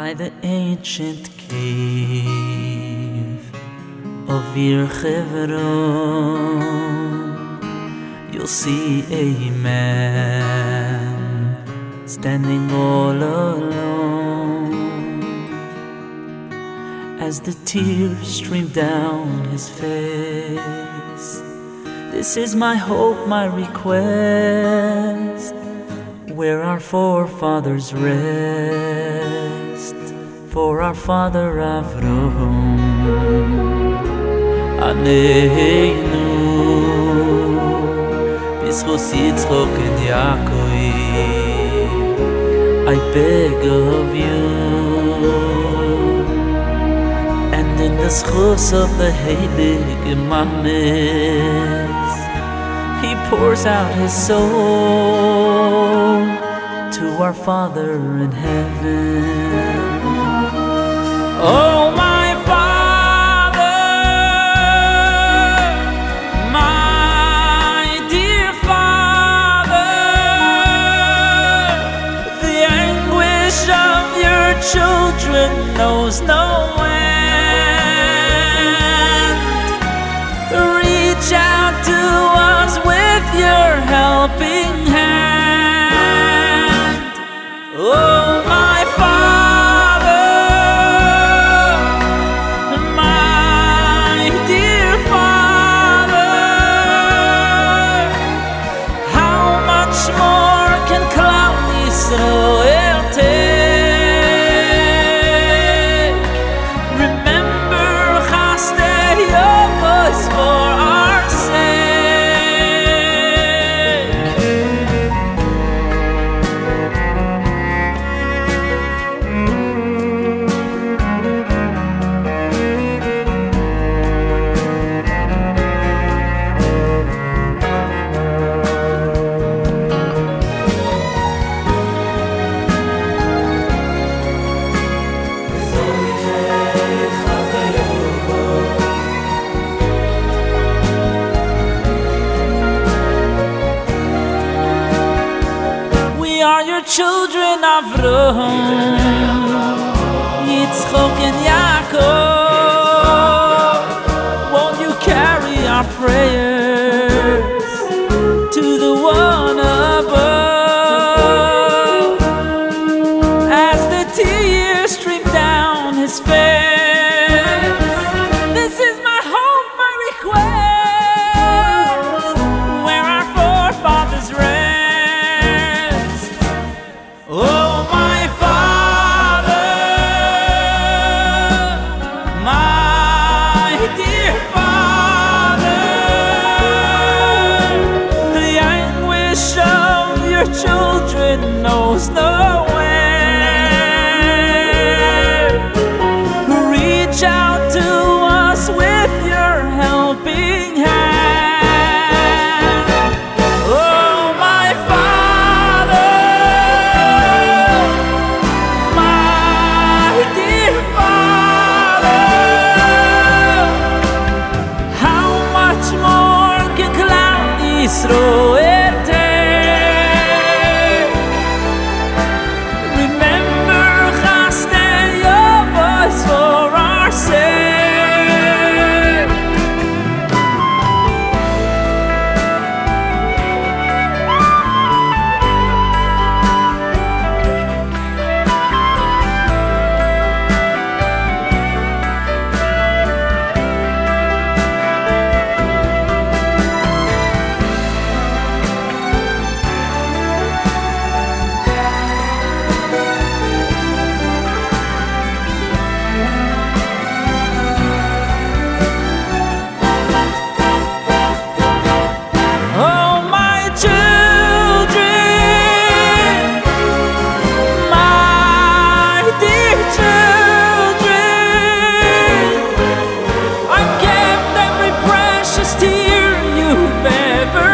by the ancient cave of Ir Chevron, you'll see a man standing all alone. As the tears stream down his face, this is my hope, my request, where our forefathers rest, for our father Avraham. Aneinu b'schus Yitzchok and Yaakov, I beg of you, and in the schus of the Heilig Mames, he pours out his soul to our Father in heaven. Oh, my Father, my dear Father, the anguish of your children knows no end. Reach out to us with your helping hand. Oh, my Father, my dear Father, how much more can Klal Yisrael take? Remember Chasdei Yavos for our sake. We are your children, Avraham, Yitzchok and Yaakov. Won't you carry our prayers to the one above, as the tears stream down his face? This is my hope, my request, where our forefathers rest. Oh, my Father, my dear Father, the anguish of your children knows no end. Reach out to us with your helping hand. Oh, my Father, my dear Father, how much more can Klal Yisrael take? Remember Chasdei Yavos for our sake. Oh, my children, my dear children, I've kept every precious tear you've ever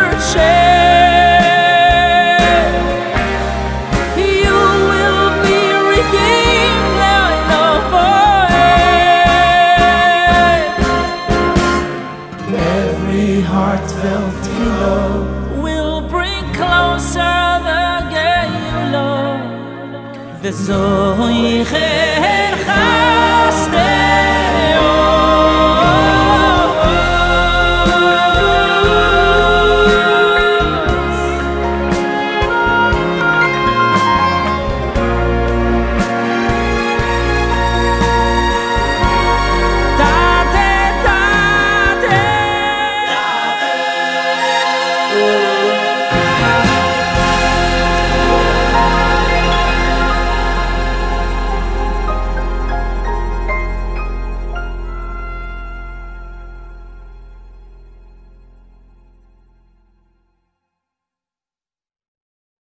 shed. You will be redeemed, I know forever. Every heartfelt tefillah will bring closer the Geulah. so ich